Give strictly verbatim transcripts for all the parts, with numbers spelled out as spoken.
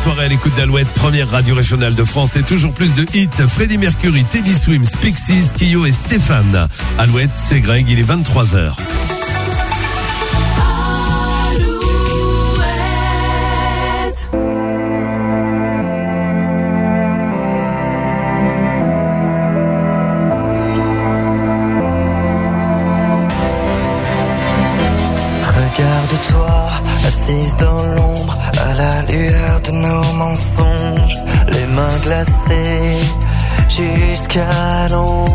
soirée à l'écoute d'Alouette, première radio régionale de France, et toujours plus de hits. Freddie Mercury, Teddy Swims, Pixies, Kyo et Stéphane. Alouette, c'est Greg, il est vingt-trois heures. Regarde-toi, assise dans l'ombre, à la lueur de nos mensonges, les mains glacées jusqu'à l'ombre.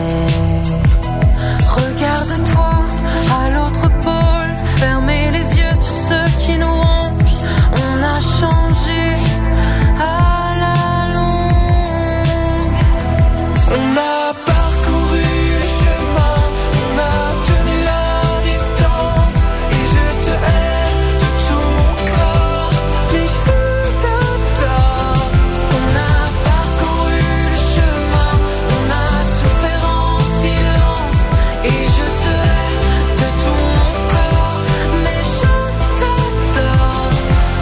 Regarde-toi, à l'autre pôle, fermez les yeux sur ceux qui nous rongent. On a changé à la longue. On a parcouru le chemin, on a tenu la distance, et je te hais de tout mon corps, mais je t'adore. On a parcouru le chemin, on a souffert en silence, et je te hais de tout mon corps, mais je t'adore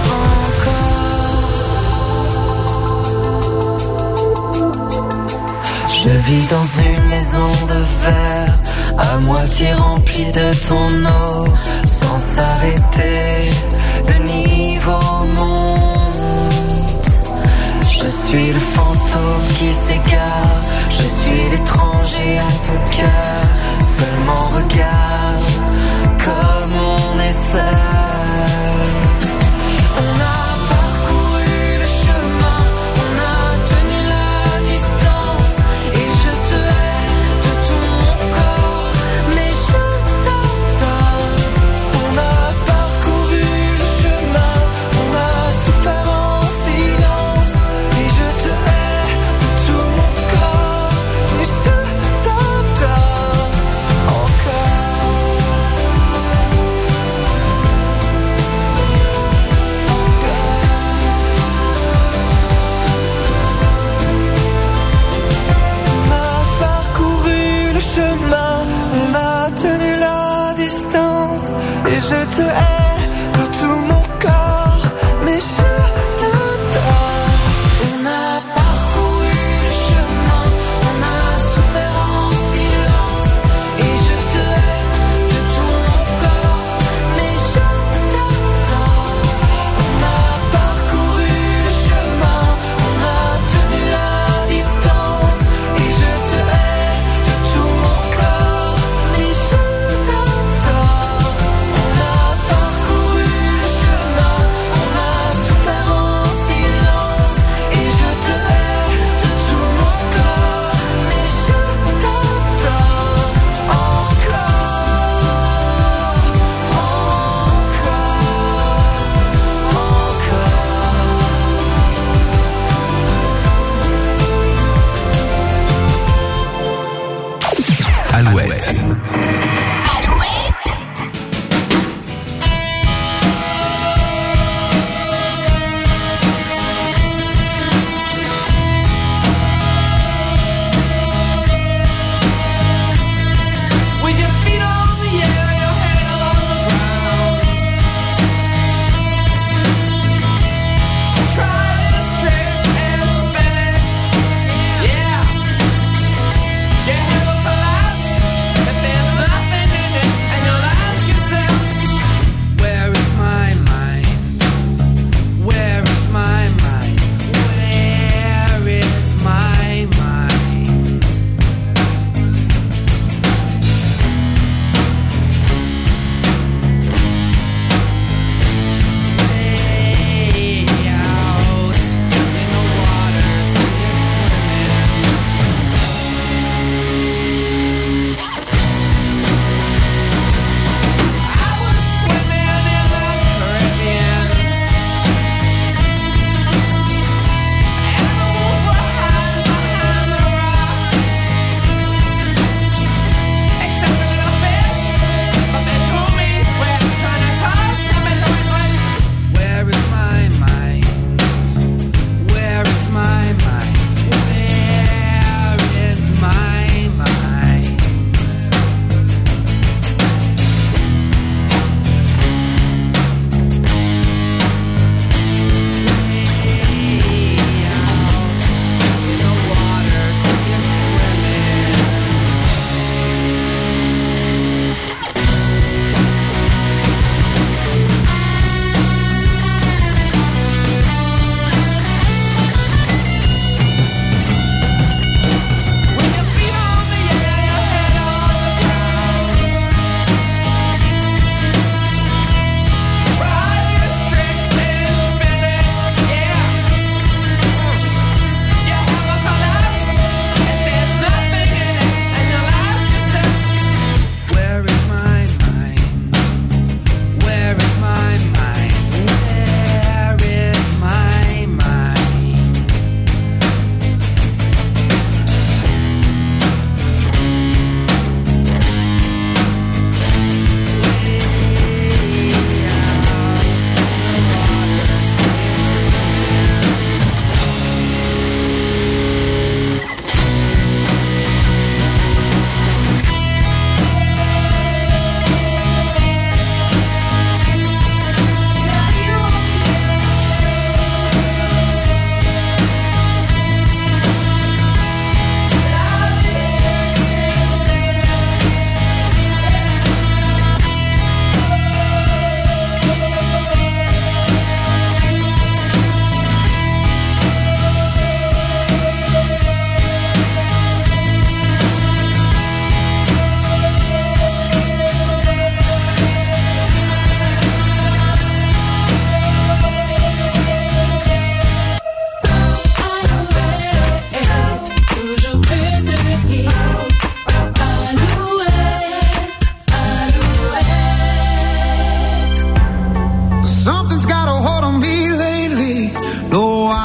encore. Je vis dans une maison de verre, à moitié remplie de ton eau, sans s'arrêter, le niveau monte. Je suis le fantôme qui s'égare, je suis l'étranger à ton cœur. Seulement regarde comme on est seul. On a parcouru le chemin, on a tenu la distance, et je te hais de tout mon corps, mais je t'adore. On a parcouru le chemin, on a souffert en silence, et je te hais de tout mon corps, mais je t'adore encore.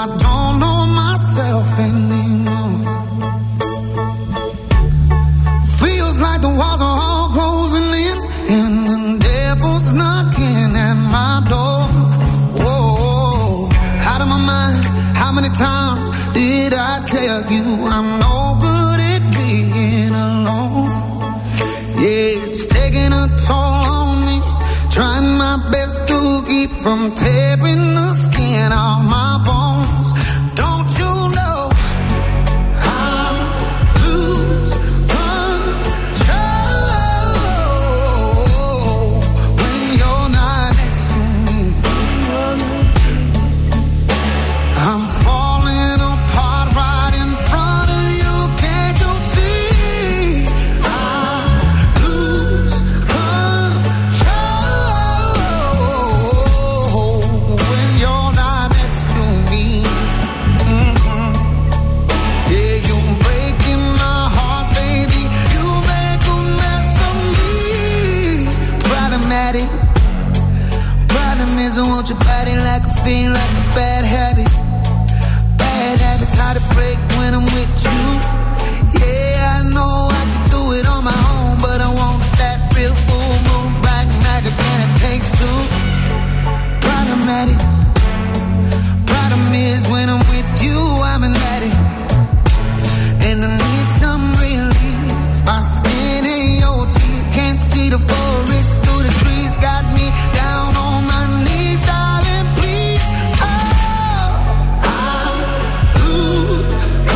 I don't know myself anymore. Feels like the walls are all closing in, and the devil's knocking at my door. Whoa, out of my mind. How many times did I tell you I'm no good at being alone? Yeah, it's taking a toll on me, trying my best to keep from tearing the skin off my bones. Don't you know I lose control when you're not next to me? I'm falling apart right in front of you. Can't you see? I lose control when you're not next to me. Mm-hmm. Yeah, you're breaking my heart, baby. You make a mess of me. Problematic. Problem is I want your body like a fiend, like a bad habit. Bad habits hard to break when I'm with you. Yeah, I know I can do it on my own, but I want that real full moon black magic, and it takes two. Problematic. Problem is when I'm with you, I'm an addict, and I need some relief. My skin ain't your teeth, can't see the forest through the trees. Got me down on my knees, darling, please. Oh, I lose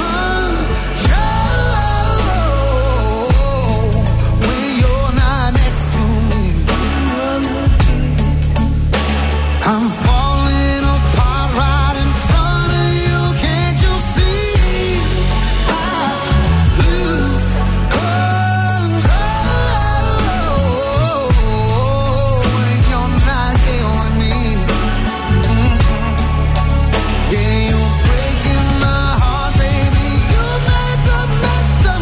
control when you're not next to me. I'm falling apart right in front of you. Can't you see? I lose control when you're not here with me. Mm-hmm. Yeah, you're breaking my heart, baby. You make a mess of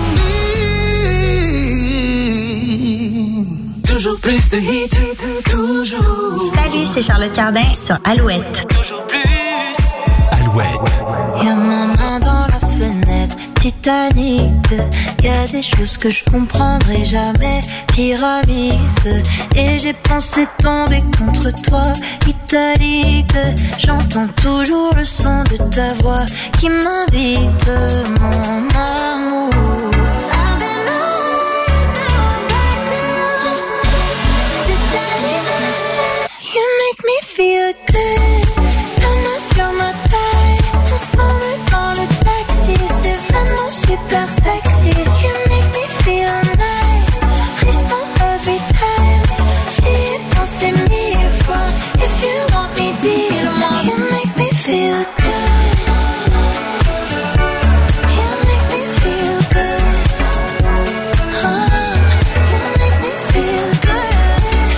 me. Toujours plus de hits, toujours. Salut, c'est Charlotte Cardin sur Alouette. Toujours plus. Alouette. Y'a ma main dans la fenêtre, Titanic. Y'a des choses que je comprendrai jamais, pyramide. Et j'ai pensé tomber contre toi, italique. J'entends toujours le son de ta voix qui m'invite, mon amour. I've been away, now I'm back to you. C'est arrivé, you make me feel good. La main sur ma taille, ensemble dans le taxi. C'est vraiment super sexy. You make me feel nice, frisson every time. J'y ai pensé mille fois. If you want me, dis-le-moi. You make me feel good. You make me feel good. Ah, you make me feel good.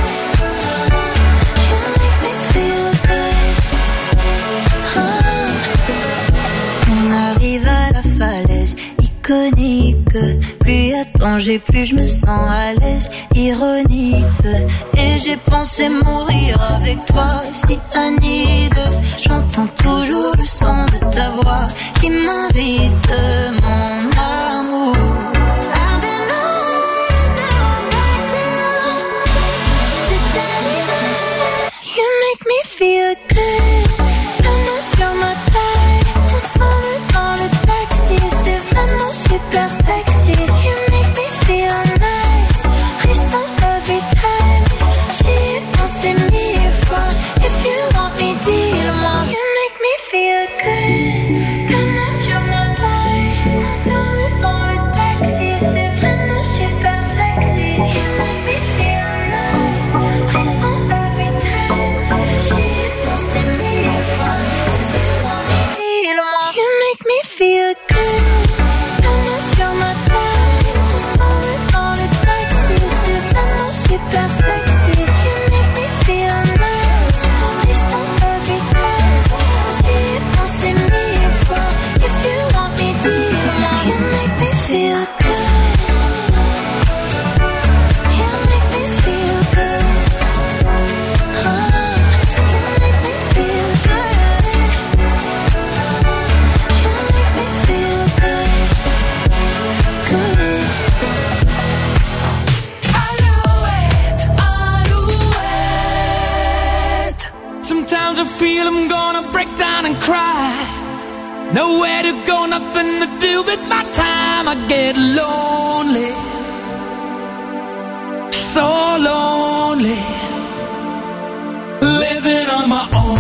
You make me feel good. Ah. On arrive à la falaise iconique. Plus y a danger, plus je me sens à l'aise. Ironique. Et j'ai pensé mourir avec toi, si Anide. J'entends toujours le son de ta voix qui m'invite, mon amour. I've been away, now I'm back to you. C'est arrivé, you make me feel good. La main sur ma taille, ensemble dans le taxi. C'est vraiment super sexy. You make me feel nice, frisson every time. J'y ai pensé mille fois. If you want me, dis-le-moi. You make me feel good. La main sur ma taille, ensemble dans le taxi. C'est vraiment super sexy. You make me feel nice, frisson every time. J'y ai pensé mille fois. If you want me, dis-le-moi. You make me feel good. La main sur ma taille, ensemble dans le taxi. C'est vraiment super sexy. You make me feel nice, frisson every time. J'y ai pensé mille fois. cry. Nowhere to go, nothing to do with my time. I get lonely, so lonely, living on my own.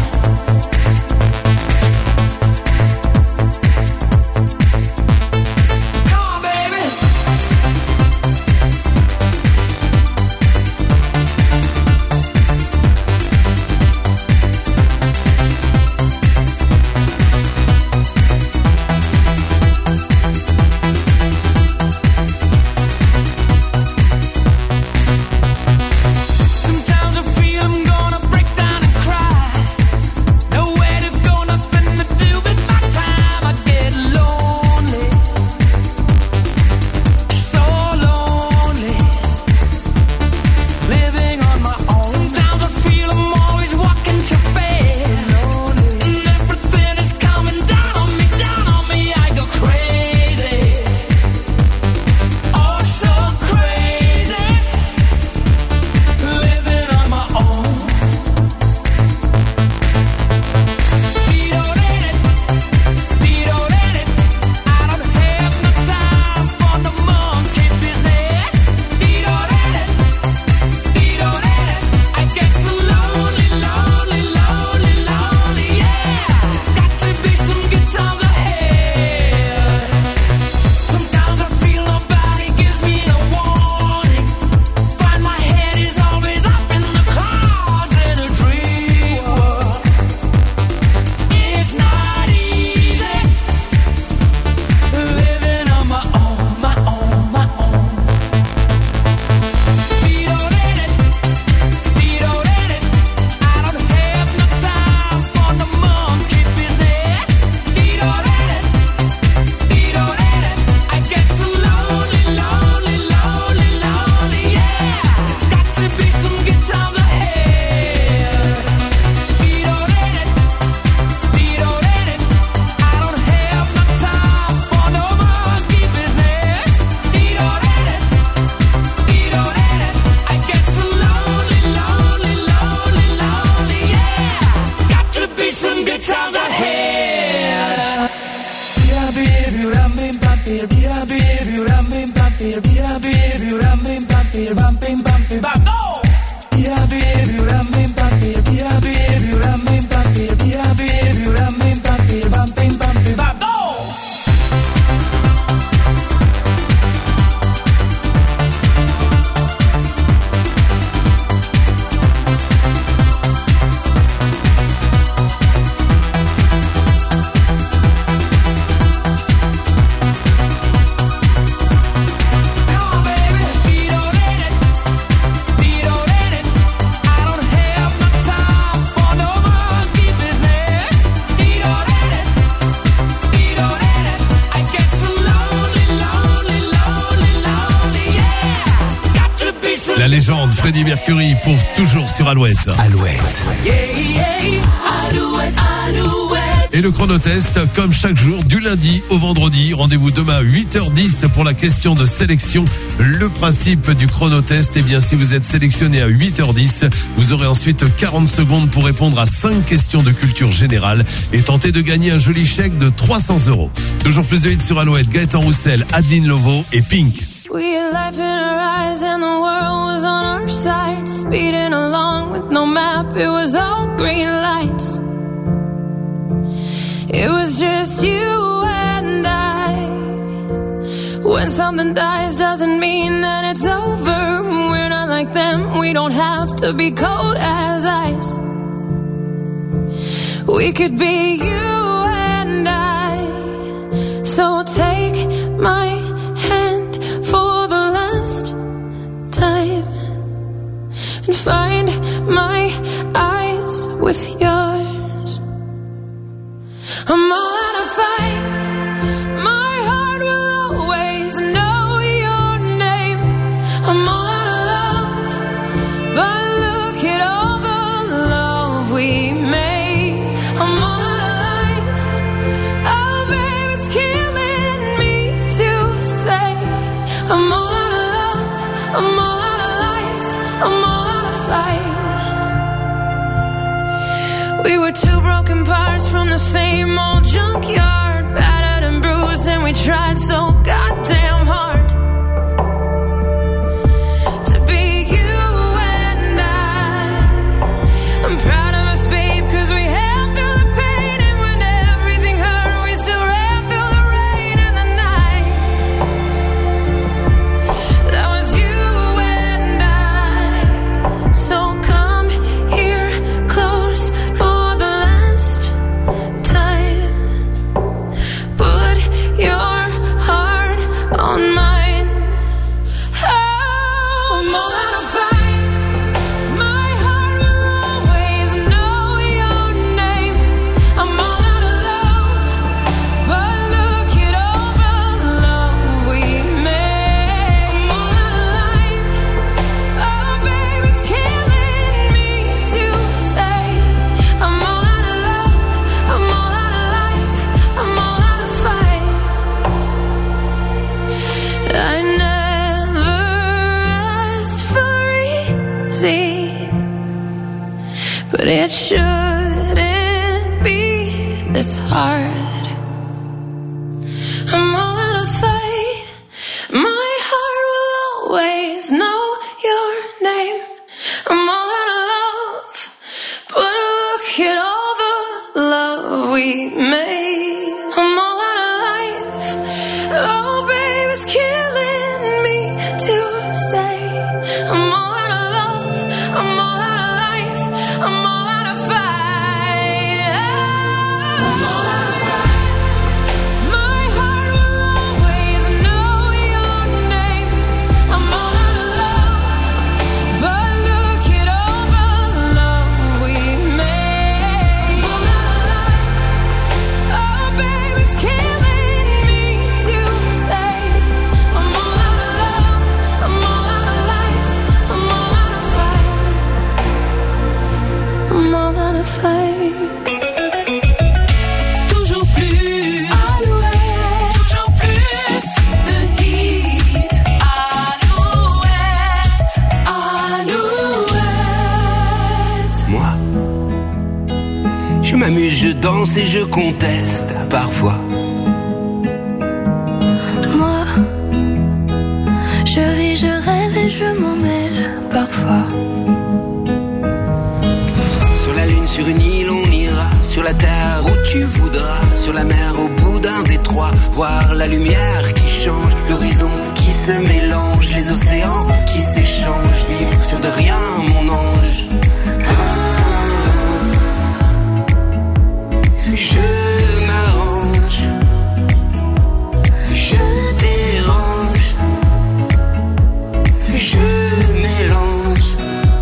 La légende Freddie Mercury pour toujours sur Alouette. Alouette. Yeah, yeah, Alouette, Alouette. Et le chronotest, comme chaque jour, du lundi au vendredi. Rendez-vous demain à huit heures dix pour la question de sélection. Le principe du chronotest, eh bien, si vous êtes sélectionné à huit heures dix, vous aurez ensuite quarante secondes pour répondre à cinq questions de culture générale et tenter de gagner un joli chèque de trois cents euros. Toujours plus de hits sur Alouette, Gaëtan Roussel, Adeline Lovo et Pink. We had life in our eyes and the world was on our side. Speeding along with no map, it was all green lights. It was just you and I. When something dies doesn't mean that it's over. We're not like them, we don't have to be cold as ice. We could be you and I. So take my hand for the last time and find my eyes with yours. I'm all out of fight. My heart will always know your name. I'm all out of love, but look at all the love we made. I'm all out of light. We were two broken parts from the same old junkyard, battered and bruised, and we tried so goddamn hard to be you and I. I'm proud of us, babe, cause we held through the pain, and when everything hurt, we still ran through the rain and the night. That was you and I. So come here close for the last time. Put your heart on mine. Oh, I'm all out of fight. My heart will always know your name. I'm all out of love, but look at all the love we made. I'm all out of life. Oh, babe, it's killing me to say. I'm all out of love. I'm all out of life. I'm all out of fight. I never asked for easy, but it shouldn't be this hard. I'm all out of fight. My heart will always know your name. I'm all out of love, but look at all the love we made. I'm all out of life. Oh, babe, it's killing me to say. I'm all out of love. I'm all out of life. I'm all out of fight. I'm all out of fight. My heart will always know your name. I'm all out of love, but look at all the love we made. I'm all out of life. Oh, babe, it's killing me to say. I'm all out of love. I'm all out of life. I'm all out of fight. I'm all out of fight. Toujours plus. Alouette. Toujours plus. De hits. Alouette. Alouette. Moi, je m'amuse, je danse et je conteste parfois. Moi, je vis, je rêve et je m'en mêle parfois. Sur la lune, sur une île, on ira. Sur la terre où tu voudras. Sur la mer, au bout d'un détroit. Voir la lumière qui change. L'horizon qui se mélange. Les océans qui s'échangent. Vivre sur de rien, mon ange. Ah, je m'arrange. Je dérange. Je mélange.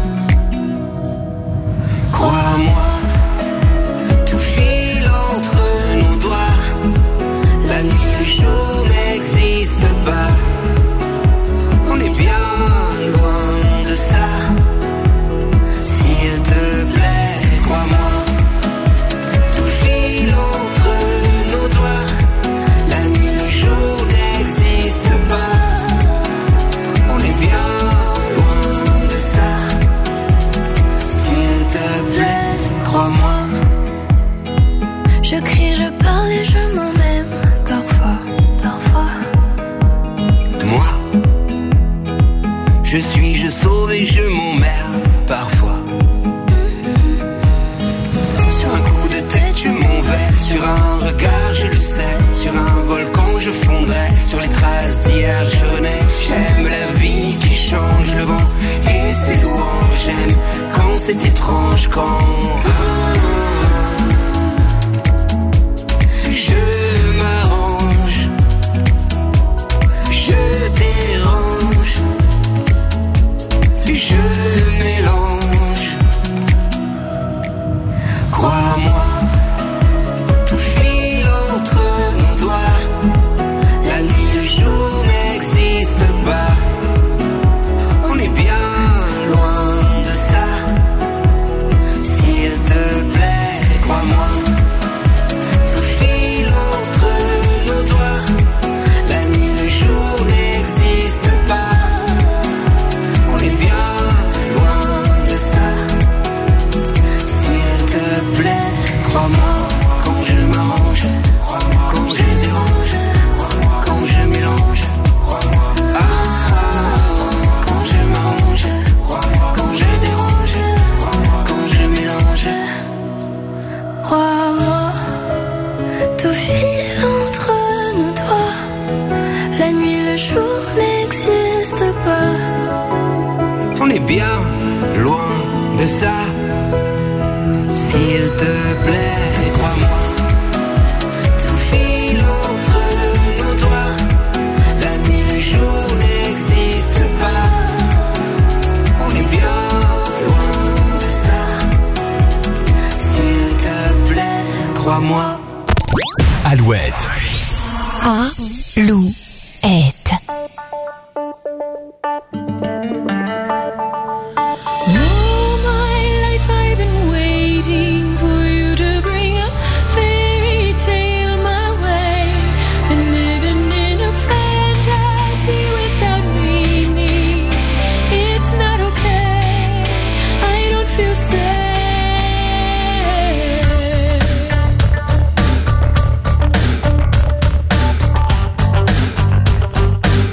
Crois-moi, tout file entre nos doigts. La nuit, le jour n'existe pas. On est bien loin de ça. S'il te plaît, crois-moi. Tout file entre nos doigts. La nuit, le jour n'existe pas. On est bien loin de ça. S'il te plaît, crois-moi. Je crie, je parle et je m'en même parfois. Parfois. Moi, je suis, je sauve et je m'emmerde parfois. Sur un coup de tête, je m'envers. Sur un regard, je le sais. Sur un volcan, je fondrais. Sur les traces d'hier, je renais. J'aime la vie qui change le vent et ses louanges. J'aime quand c'est étrange, quand je m'arrange. Je dérange. Je mélange. Crois-moi, tout file Tout file entre nos doigts. La nuit, le jour n'existe pas. On est bien loin de ça. S'il te plaît, crois-moi. Tout file entre nos doigts. La nuit, le jour n'existe pas. On est bien loin de ça. S'il te plaît, crois-moi. Alouette. Alouette. Feel sad.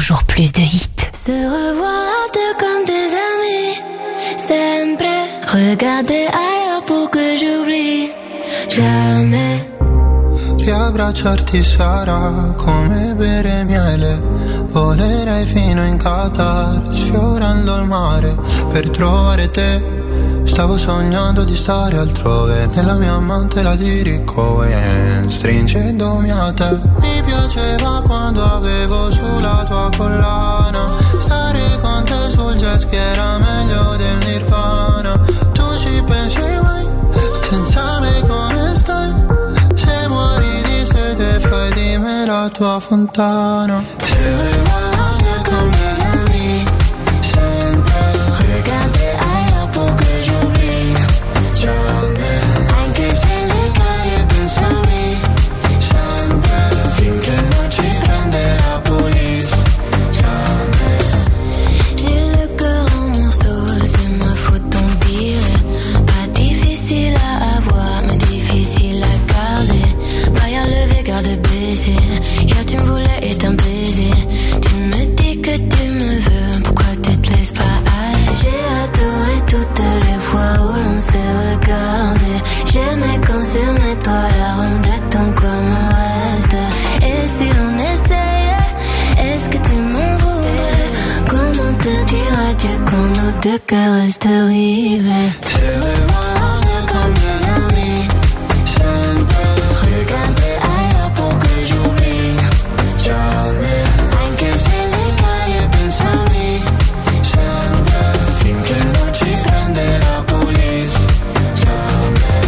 toujours plus de hits. Se revoir à deux comme des amis, sempre. Regarder ailleurs pour que j'oublie jamais. Riabbracciarti sarà come bere miele. Volerei fino in Qatar, sfiorando il mare per trovare te. Stavo sognando di stare altrove, nella mia mantela di Rick Owens, stringendomi a te. Mi piaceva quando avevo sulla tua collana, stare con te sul jet ski era meglio del Nirvana. Tu ci pensi mai, senza me come stai? Se muori di sete fai di me la tua fontana. Se voglio con mes amis, sempre. Regarder ailleurs pour que j'oublie jamais. Anche se le cade penso a me, sempre. Finché non ci prende la police, jamais. J'ai le cœur en morceaux, c'est ma faute d'en dire. Pas difficile à avoir, mais difficile à garder. Barrière levée, garde baissée. Hier tu me voulais et t'un baiser. Tu me dis que tu me veux, pourquoi tu te laisses pas aller? J'ai adoré toutes les fois où l'on s'est regardé. J'aimais quand sur mes doigts l'arôme de ton corps me reste. Et si l'on essayait, est-ce que tu m'en voudrais? Comment te dire adieu quand nos deux cœurs restent rivés? Se voglio con mes amis, sempre. Regarder ailleurs pour que j'oublie jamais. Anche se le cade penso a me, sempre. Finché non ci prende la police, jamais.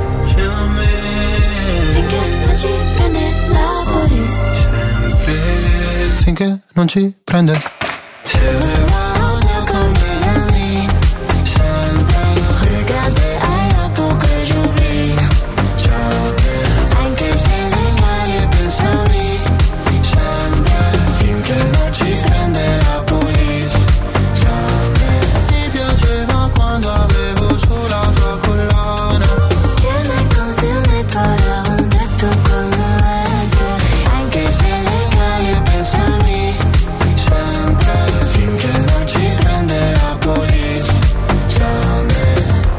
Jamais. Finché non ci prende la police. Finché non ci prende. Se voglio con mes amis, sempre. Regarder ailleurs pour que j'oublie jamais. Anche se le cade penso a me, sempre. Finché non ci prende la police, jamais. Mi piaceva quando avevo sulla tua collana. J'aimais quand sur mes doigts l'arôme de ton corps me reste. Anche se le cade penso a me, sempre. Finché non ci prende la police, jamais.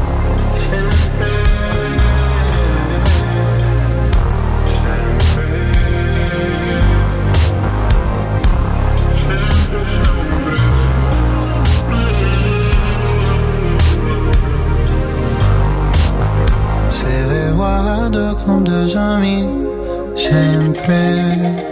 Se guardo con deux amis, sempre.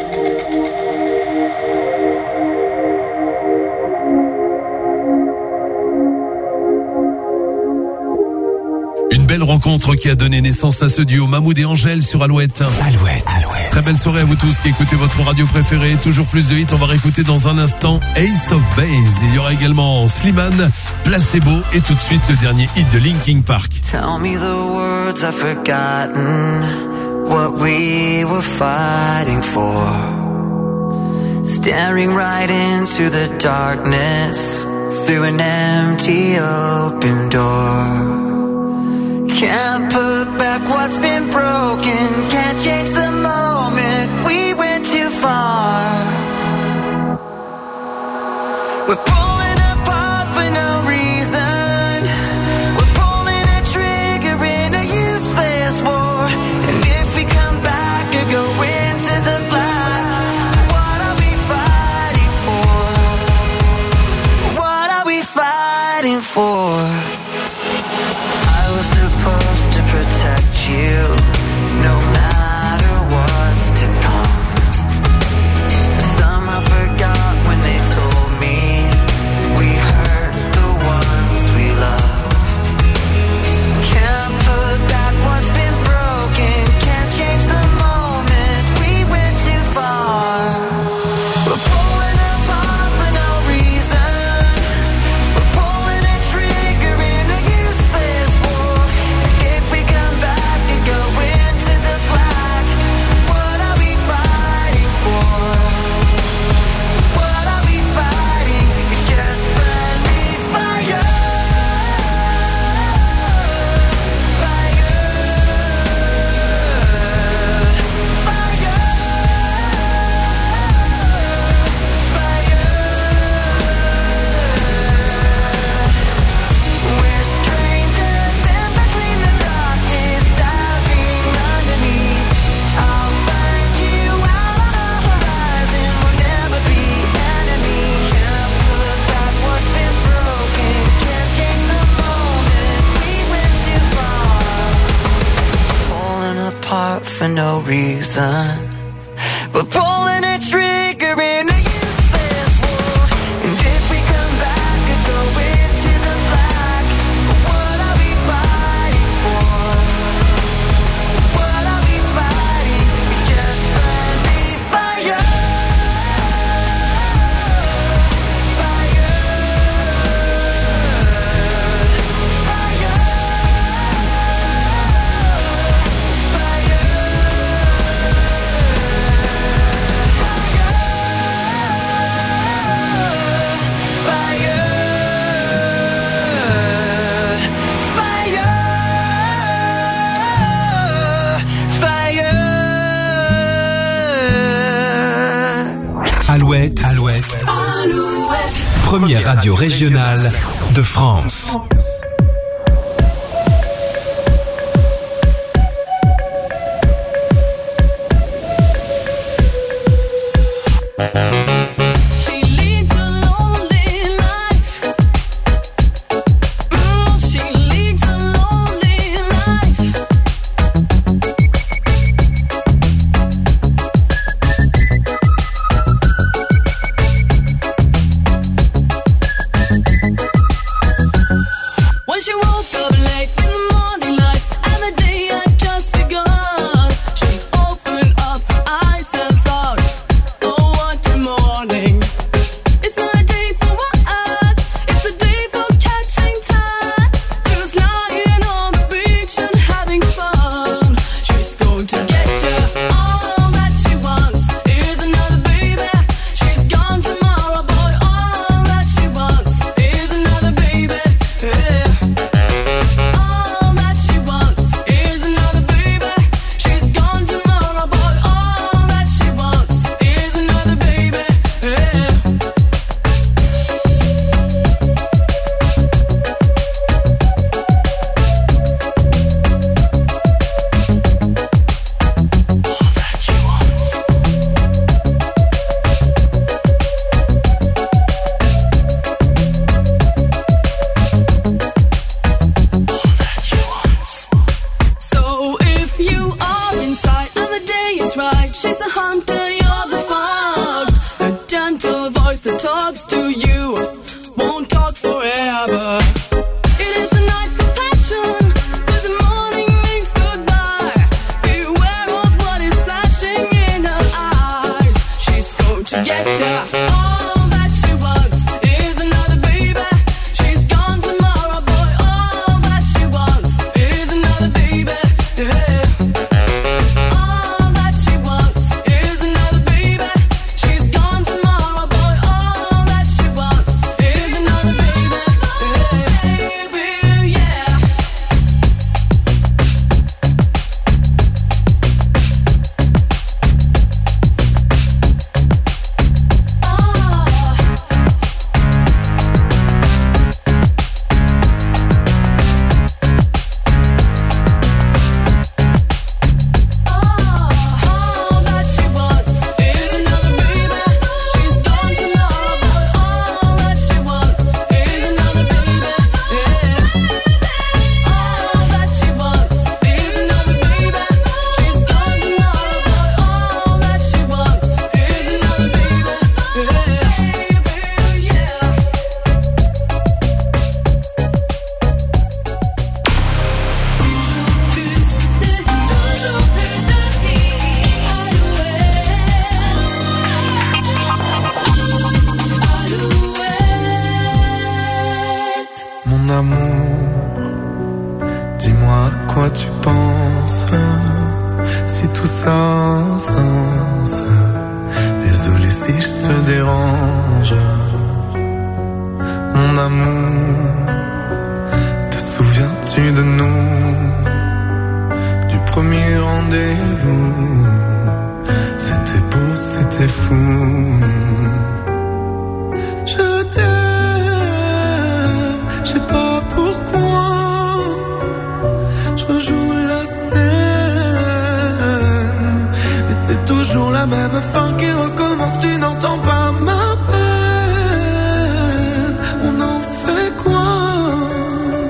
Une belle rencontre qui a donné naissance à ce duo Mahmoud et Angèle sur Alouette. Alouette, Alouette. Très belle soirée à vous tous qui écoutez votre radio préférée. Toujours plus de hits, on va réécouter dans un instant Ace of Base. Il y aura également Slimane, Placebo et tout de suite le dernier hit de Linkin Park. Tell me the words I've forgotten, what we were fighting for. Staring right into the darkness, through an empty open door. Can't put back what's been broken, can't change the moment, we went too far. We're pulling apart for no reason, we're pulling a trigger in a useless war. And if we come back or go into the black, what are we fighting for? What are we fighting for? Supposed to protect you, no matter what's to come. Somehow forgot when they told me no reason, but pulling a trigger in a useless war. And if we come back and go into the black, what are we fighting for? What are we fighting? It's just friendly fire. Alouette, Alouette, Alouette. Première radio régionale de France.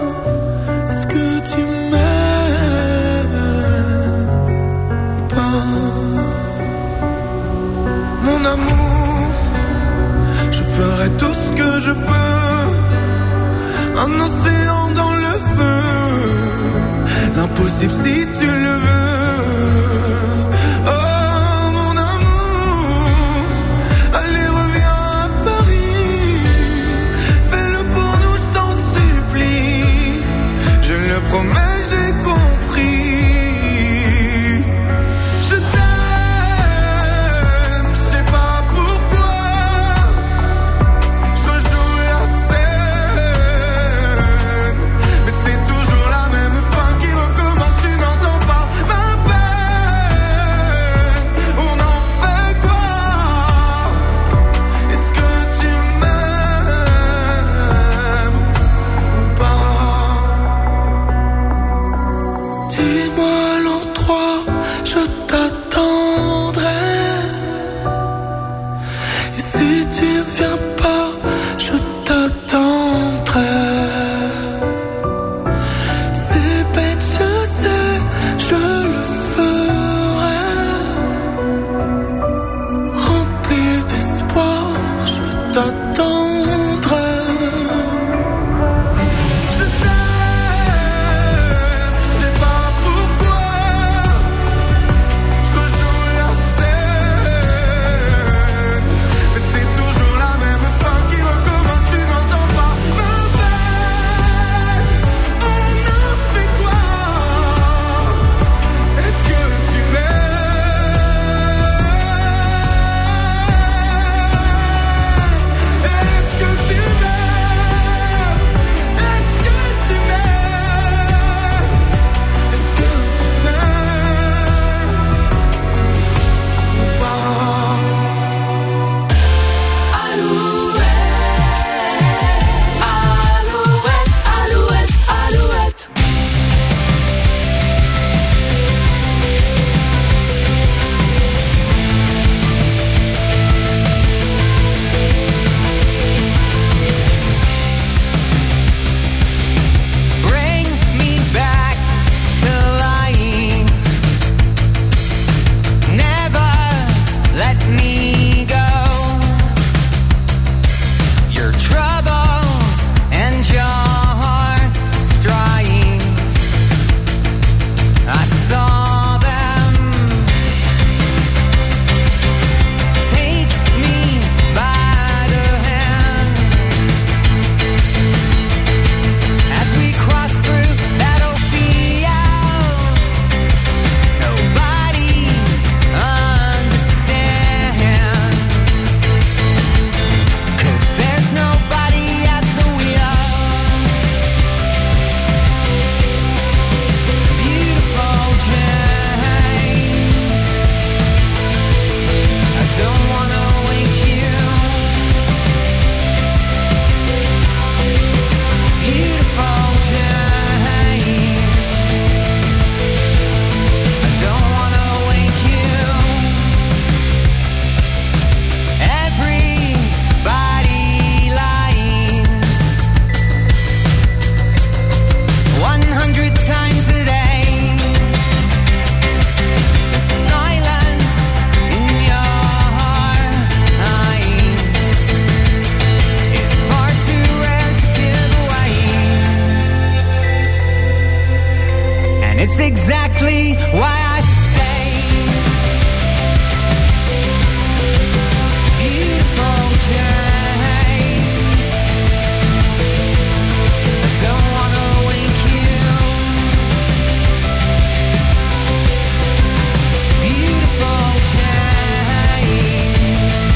Est-ce que tu m'aimes ou pas? que je peux. Un océan dans le feu. L'impossible si tu le veux. Oh mon amour, allez reviens à Paris. Fais-le pour nous, je t'en supplie. Je le promets, j'ai compris. Je t'aime, je sais pas pourquoi. Je rejoue la scène, mais c'est toujours la même fin qui recommence. Tu n'entends pas ma peine. On en fait quoi? Est-ce que tu m'aimes ou pas? Dis-moi l'endroit, je t'attendrai. Et si tu ne viens pas, je t'attendrai. C'est bête, je sais, je le ferai. Rempli d'espoir, je t'attendrai. Je t'aime, je sais pas pourquoi. Je rejoue la scène, mais c'est toujours la même fin qui recommence. Tu n'entends pas ma peine. On en fait quoi? Est-ce que tu m'aimes? Est-ce que tu m'aimes? Est-ce que tu m'aimes? Est-ce que tu m'aimes ou pas? Alouette, alouette, alouette, alouette. Bring me back to life. Never let me go. Your troubles and your strife, I saw them. Take me by the hand as we cross through battlefields. Nobody understands, 'cause there's nobody at the wheel. Beautiful James, I don't wanna wake you. Beautiful James, I don't wanna wake you. Everybody lies one hundred times a day. The silence in your eyes is far too rare to give away, and it's exactly why I stay. Beautiful James, I don't wanna wake you. Beautiful James,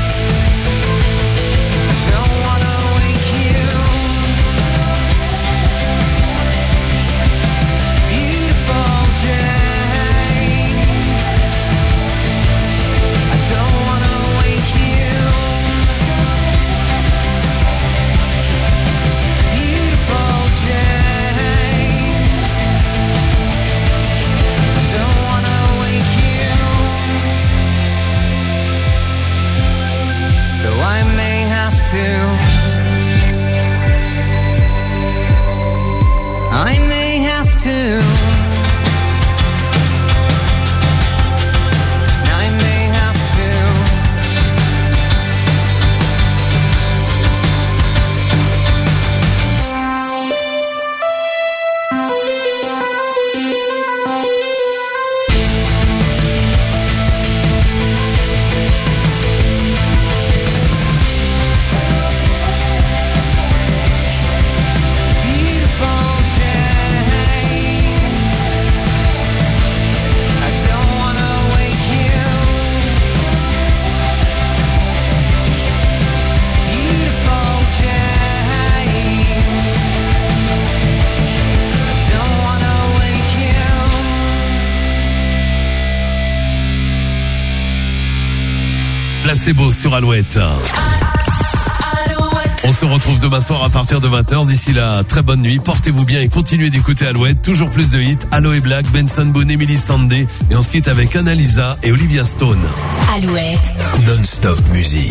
I don't wanna wake you. Beautiful James, I don't wanna wake you. Beautiful James, I don't wanna wake you. Though I may have to, I may have to, I may have to. Placebo sur Alouette. On se retrouve demain soir à partir de vingt heures. D'ici là, très bonne nuit. Portez-vous bien et continuez d'écouter Alouette. Toujours plus de hits. Aloe Black, Benson Boone, Emily Sandé. Et on se quitte avec Annalisa et Olivia Stone. Alouette. Non-stop musique.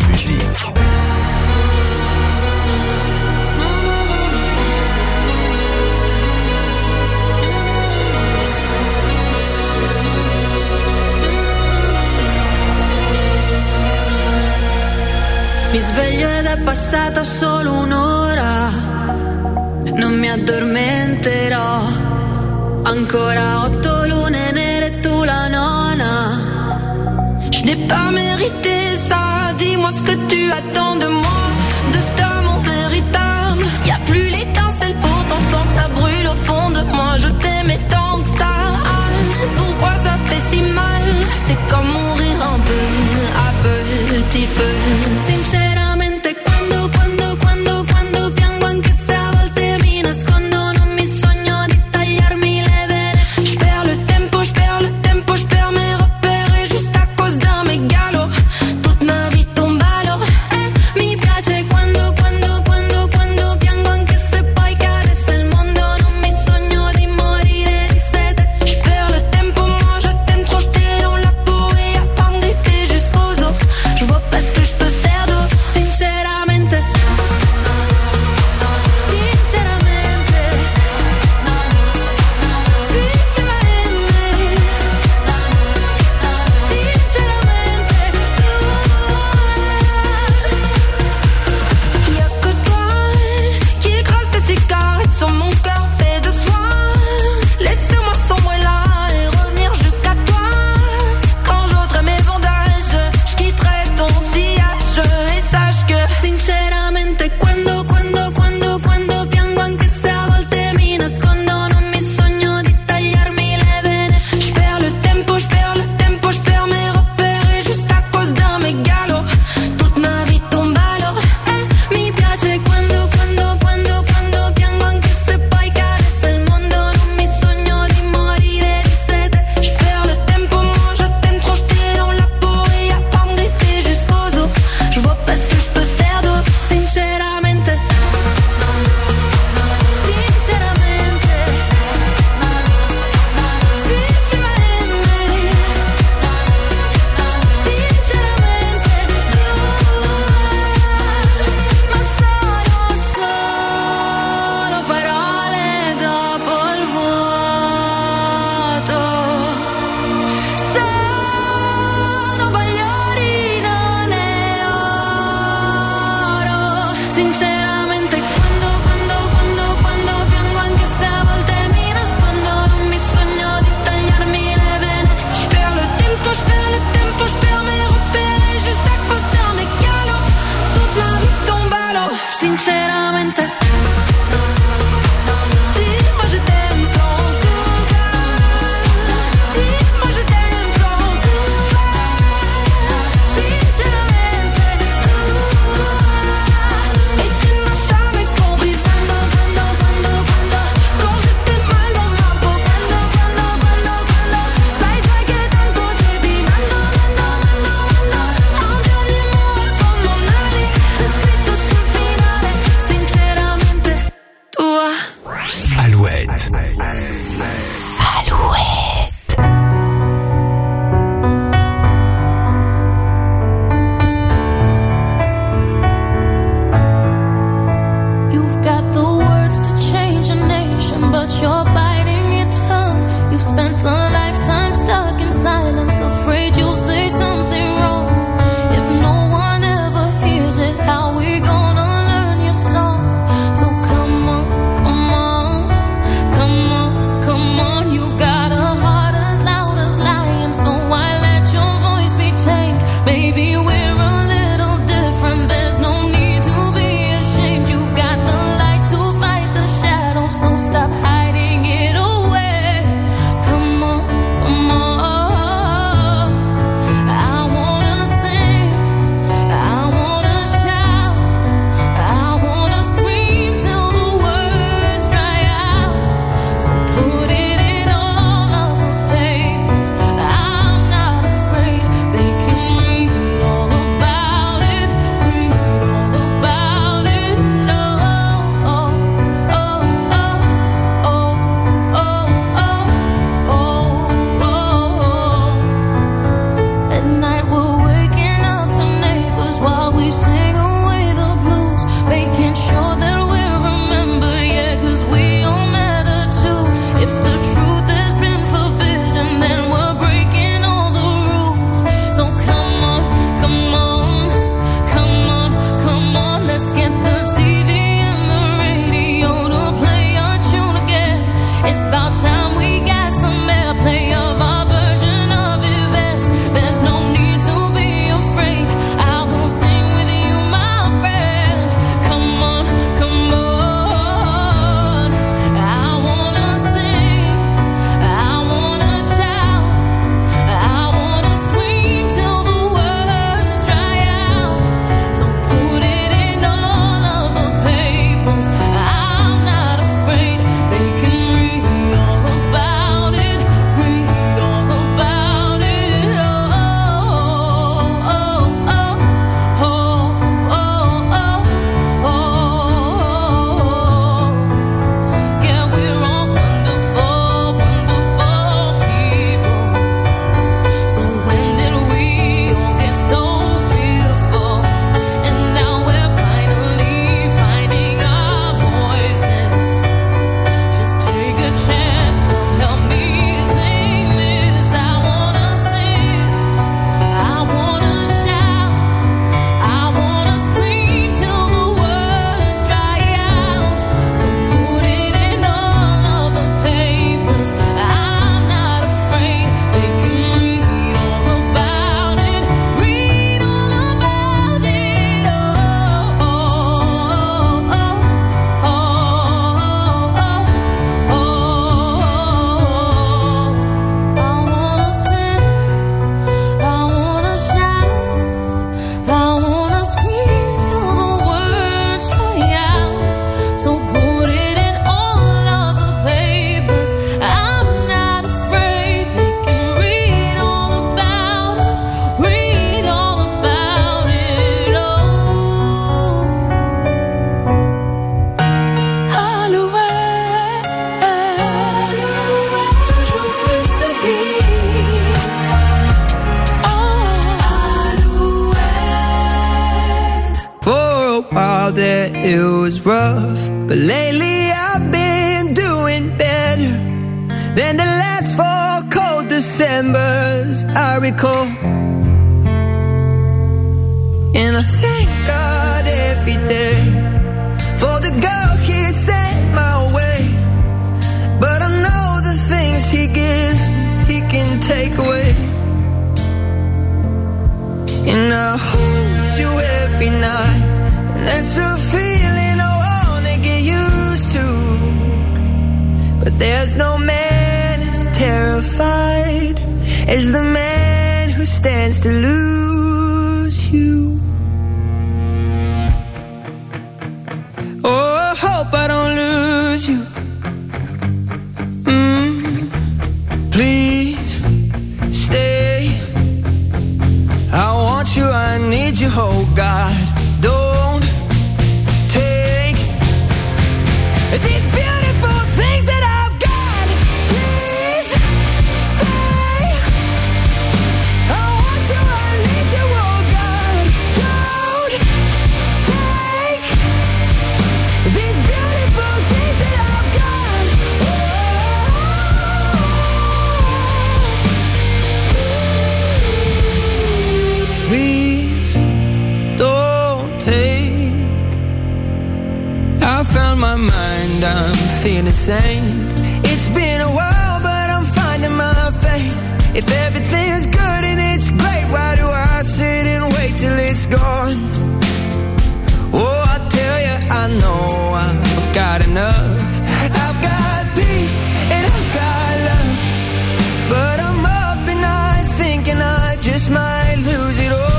Mi sveglio ed è passata solo un'ora, non mi addormenterò. Ancora otto lune nere, tu la nona. Je n'ai pas mérité ça, dis-moi ce que tu attends de moi, de cet amour véritable. Y a plus l'étincelle, pourtant je sens que ça brûle au fond de moi. Je t'aimais tant que ça, pourquoi ça fait si mal? C'est comme mourir un peu, à petit peu. Sinceramente quando, quando, quando, quando piango, anche se a volte mi nascondo, non mi sogno di tagliarmi le vene. Je perds le tempo, je perds le tempo, je perds mes repères et juste à cause d'un mégalo, toute ma vie tombe à l'eau. Eh, mi piace quando, quando, quando, quando piango, anche se poi cadesse il mondo, non mi sogno di morire di sete. Je perds le tempo, moi je t'aime trop, je t'ai dans la peau et y'a pas me griffer jusqu'aux os. Je vois pas ce que je peux faire d'autre, sinceramente. Sinceramente, si tu m'as aimé, sinceramente, tu. Y'a que toi qui écrase tes cigarettes sur mon cœur fait de soie. Laisse-moi sombrer là et revenir jusqu'à toi. Quand j'ôterai mes bandages, je quitterai ton sillage et sache que sinceramente quando, quando, quando, quando piango, anche se a volte mi nascondo, non mi sogno di tagliarmi le vene. Je perds le tempo, je perds le tempo, je perds mes repères et juste à cause d'un mégalo, toute ma vie tombe à l'eau. Eh, mi piace quando, quando, quando, quando piango, anche se poi cadesse il mondo, non mi sogno di morire di sete. Je perds le tempo, moi je t'aime trop, je t'ai dans la peau et y'a pas me griffer jusqu'aux os. Je vois pas ce que je peux faire d'autre, sinceramente. Sinceramente, si tu m'as aimé, sinceramente, tu. Ma sono solo parole dopo il vuoto. Sono bagliori, non è oro. Sinceramente quando, quando, quando, quando piango, anche se a volte mi nascondo, non mi sogno di tagliarmi le vene. Je perds le tempo, je perds le tempo, je perds mes repères et juste à cause d'un mégalo, toute ma vie tombe à l'eau. Sinceramente, dis-moi je t'aime sans coupable. Dis-moi je t'aime sans coupable. Sinceramente, tu. Et tu ne m'as jamais compris. Quando, quando, quando, quando, quand j'étais mal dans ma peau. Quando, quando, quando, quando, sai già che tanto stai mando, mando, mando, mando. Un dernier mot avant mon avis, c'è scritto sul finale. Sinceramente, tua. Alouette. You've got the words to change a nation, but you're biting your tongue. You've spent a lifetime stuck in silence, afraid you'll say something wrong. If no one ever hears it, how we gonna learn your song? So come on, come on, come on, come on. You've got a heart as loud as lion, so why let your voice be tamed? Maybe we're a little different, there's no need to be ashamed. You've got the light to fight the shadow, so stop hiding it away. Come on, it was rough, but lately I've been doing better than the last four cold Decembers I recall. And I thank God every day for the girl He sent my way. But I know the things He gives, He can take away. And I hold you every night, and that's a feeling I wanna get used to. But there's no man as terrified as the man who stands to lose you. Oh, I hope I don't lose you. Mm, please stay. I want you, I need you, oh God. Don't take these beautiful things that I've got. Please stay. I want you, I need you, oh God. Don't take these beautiful things that I've got. Oh. Please don't take. I found my mind, I'm feeling sane. It's been a while, but I'm finding my faith. If everything's good and it's great, why do I sit and wait till it's gone? Oh, I tell you, I know I've got enough. I've got peace and I've got love, but I'm up and night thinking I just might lose it all.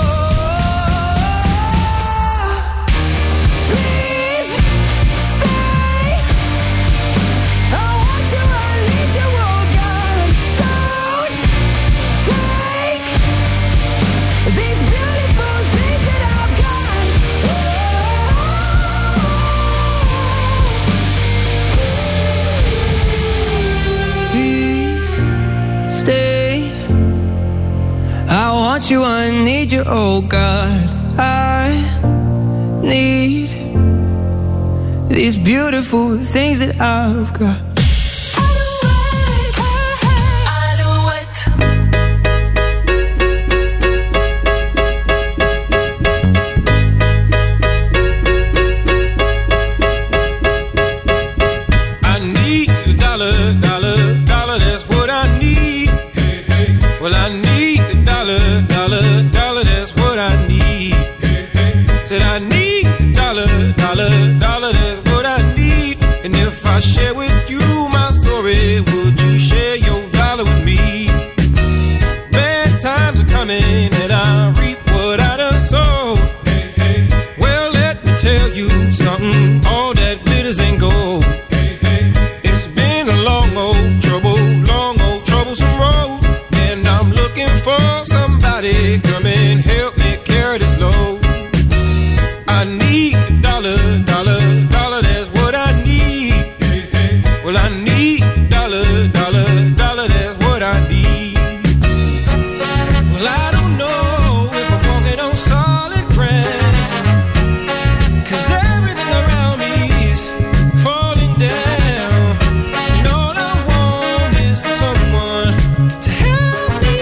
Please stay. I want you, I need you, oh God. Don't take these beautiful things that I've got. Please stay. I want you, I need you, oh God. I need these beautiful things that I've got. I need a dollar, dollar, dollar, that's what I need. Hey, hey. Well, I need a dollar, dollar, dollar, that's what I need. Hey, hey. Said I need a dollar, dollar, dollar, that's what I need. And if I share with you my story, would you share your dollar with me? Bad times are coming and I reap what I done sowed. Hey, hey. Well, let me tell you something, all that glitters ain't gold. It's been a long old trouble, long old troublesome road, and I'm looking for somebody come and help me carry this load. I need a dollar, dollar, dollar, that's what I need. Well, I need a dollar, dollar, dollar, that's what I need. Well, I don't know if I'm walking on solid ground, 'cause everything around me is falling down. And all I want is for someone to help me.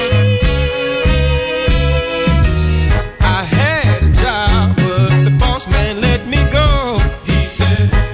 I had a job, but the boss man let me go. He said,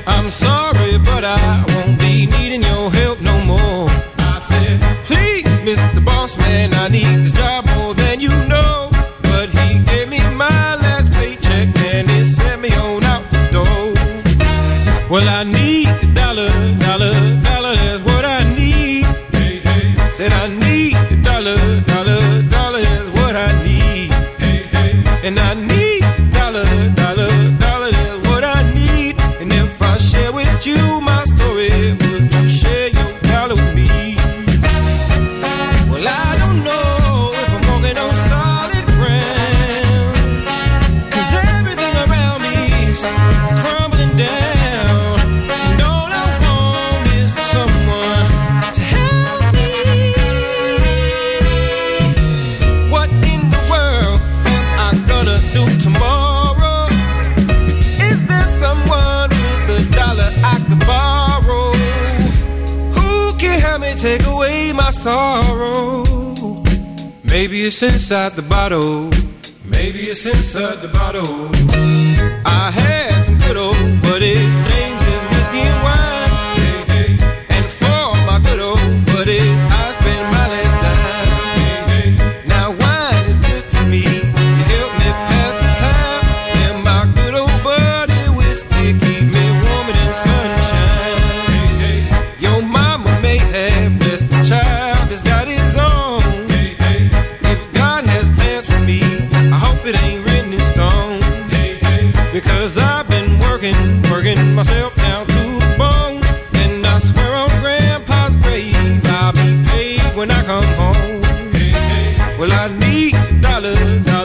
take away my sorrow. Maybe it's inside the bottle. Maybe it's inside the bottle. I had some good old buddies, names is whiskey and wine. Hey, hey. And for my good old buddies, I spent my last dime. Hey, hey. Now wine is good to me. You help me pass the time. And my good old buddy whiskey keep me warm in the sunshine. Hey, hey. Your mama may have blessed the child that's got his own. Hey, hey. If God has plans for me, I hope it ain't written in stone. Hey, hey. Because I've been working, working myself down to the bone. And I swear on Grandpa's grave, I'll be paid when I come home. Hey, hey. Well, I need a dollar, dollar.